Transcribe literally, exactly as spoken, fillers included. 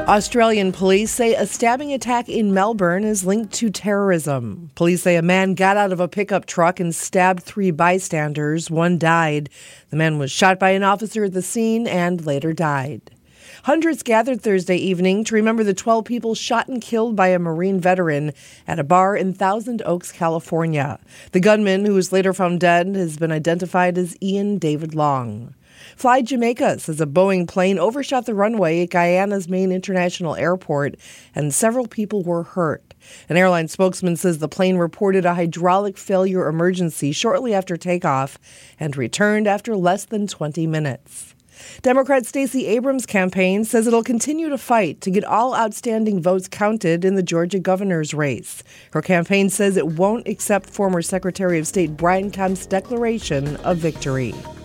Australian police say a stabbing attack in Melbourne is linked to terrorism. Police say a man got out of a pickup truck and stabbed three bystanders. One died. The man was shot by an officer at the scene and later died. Hundreds gathered Thursday evening to remember the twelve people shot and killed by a Marine veteran at a bar in Thousand Oaks, California. The gunman, who was later found dead, has been identified as Ian David Long. Fly Jamaica says a Boeing plane overshot the runway at Guyana's main international airport, and several people were hurt. An airline spokesman says the plane reported a hydraulic failure emergency shortly after takeoff and returned after less than twenty minutes. Democrat Stacey Abrams' campaign says it'll continue to fight to get all outstanding votes counted in the Georgia governor's race. Her campaign says it won't accept former Secretary of State Brian Kemp's declaration of victory.